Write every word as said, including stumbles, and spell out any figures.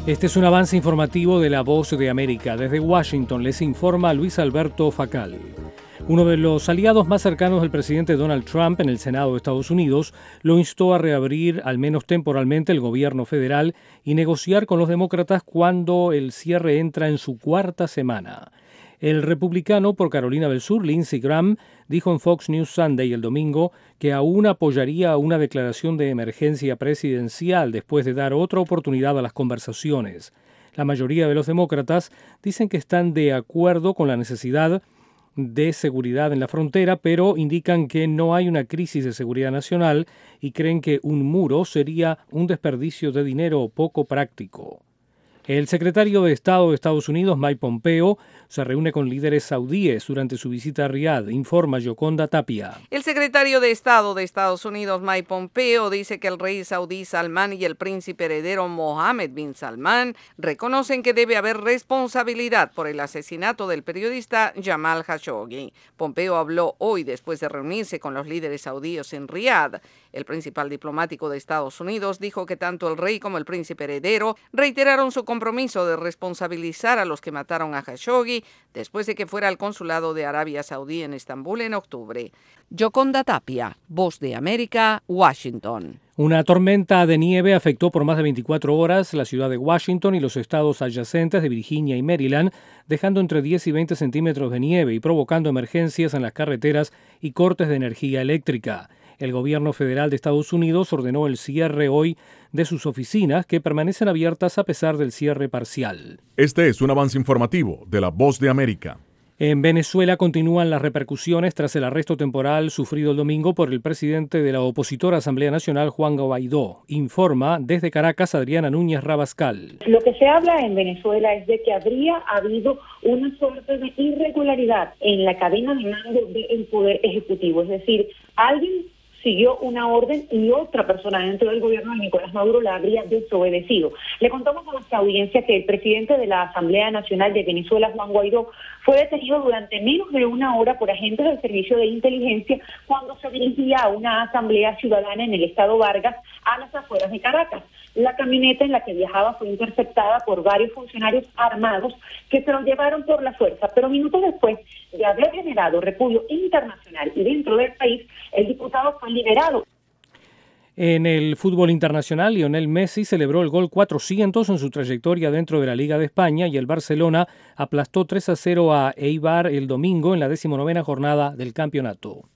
Este es un avance informativo de La Voz de América. Desde Washington les informa Luis Alberto Facal. Uno de los aliados más cercanos del presidente Donald Trump en el Senado de Estados Unidos lo instó a reabrir, al menos temporalmente, el gobierno federal y negociar con los demócratas cuando el cierre entra en su cuarta semana. El republicano por Carolina del Sur, Lindsey Graham, dijo en Fox News Sunday el domingo que aún apoyaría una declaración de emergencia presidencial después de dar otra oportunidad a las conversaciones. La mayoría de los demócratas dicen que están de acuerdo con la necesidad de seguridad en la frontera, pero indican que no hay una crisis de seguridad nacional y creen que un muro sería un desperdicio de dinero poco práctico. El secretario de Estado de Estados Unidos, Mike Pompeo, se reúne con líderes saudíes durante su visita a Riad, informa Yoconda Tapia. El secretario de Estado de Estados Unidos, Mike Pompeo, dice que el rey saudí Salmán y el príncipe heredero Mohammed bin Salman reconocen que debe haber responsabilidad por el asesinato del periodista Jamal Khashoggi. Pompeo habló hoy después de reunirse con los líderes saudíes en Riad. El principal diplomático de Estados Unidos dijo que tanto el rey como el príncipe heredero reiteraron su compromiso de responsabilizar a los que mataron a Khashoggi después de que fuera al consulado de Arabia Saudí en Estambul en octubre. Yoconda Tapia, Voz de América, Washington. Una tormenta de nieve afectó por más de veinticuatro horas la ciudad de Washington y los estados adyacentes de Virginia y Maryland, dejando entre diez y veinte centímetros de nieve y provocando emergencias en las carreteras y cortes de energía eléctrica. El gobierno federal de Estados Unidos ordenó el cierre hoy de sus oficinas, que permanecen abiertas a pesar del cierre parcial. Este es un avance informativo de La Voz de América. En Venezuela continúan las repercusiones tras el arresto temporal sufrido el domingo por el presidente de la opositora Asamblea Nacional, Juan Guaidó. Informa desde Caracas Adriana Núñez Rabascal. Lo que se habla en Venezuela es de que habría habido una suerte de irregularidad en la cadena de mando del Poder Ejecutivo, es decir, alguien siguió una orden y otra persona dentro del gobierno de Nicolás Maduro la habría desobedecido. Le contamos a nuestra audiencia que el presidente de la Asamblea Nacional de Venezuela, Juan Guaidó, fue detenido durante menos de una hora por agentes del Servicio de Inteligencia cuando se dirigía a una asamblea ciudadana en el estado Vargas, a las afueras de Caracas. La camioneta en la que viajaba fue interceptada por varios funcionarios armados que se lo llevaron por la fuerza, pero minutos después de haber generado repudio internacional y dentro del país, el diputado fue liberado. En el fútbol internacional, Lionel Messi celebró el gol cuatrocientos en su trayectoria dentro de la Liga de España y el Barcelona aplastó tres a cero a Eibar el domingo en la decimonovena jornada del campeonato.